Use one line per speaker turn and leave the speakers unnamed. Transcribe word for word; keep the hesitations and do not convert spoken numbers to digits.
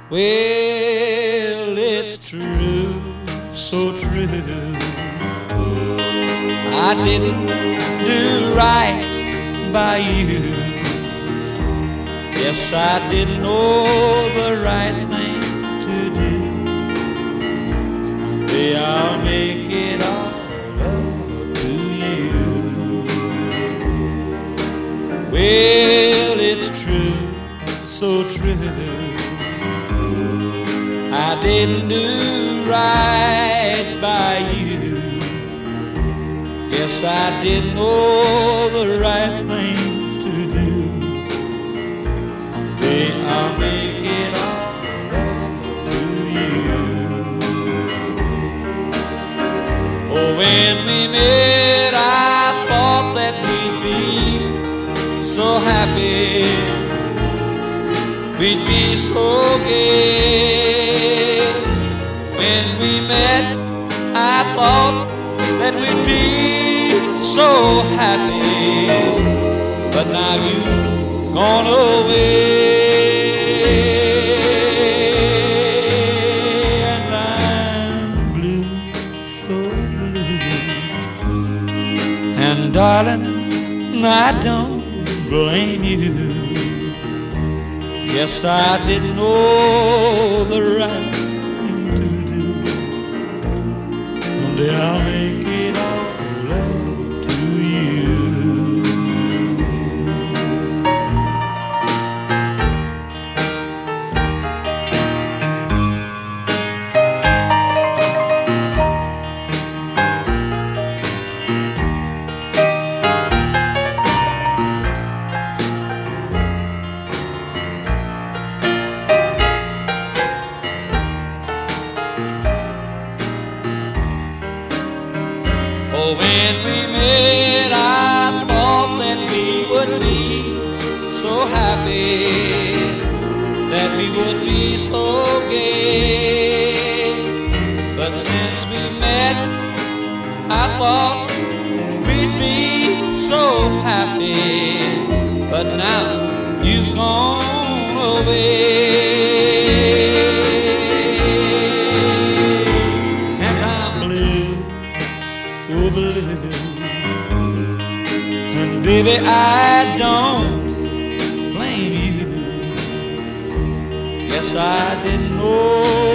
Well, it's true, so true. I didn't do right by you. Yes, I didn't know the right thing to do. Someday I'll make it all up to you. Well, it's true, so true. I didn't do right by you. Yes, I didn't know the right things to do. Someday I'll make it all up to you. Oh, when we met, I thought that we'd be so happy. We'd be so gay. When we met, I thought that we'd be so happy. But now you've gone away, and I'm blue, so blue. And darling, I don't blame you. Yes, I didn't know the right thing to do. One day I'll make it all up to you. Oh, when we met, I thought that we would be so happy, that we would be so gay. But since we met, I thought we'd be so happy. But now you've gone away. And baby, I don't blame you. Yes, I didn't know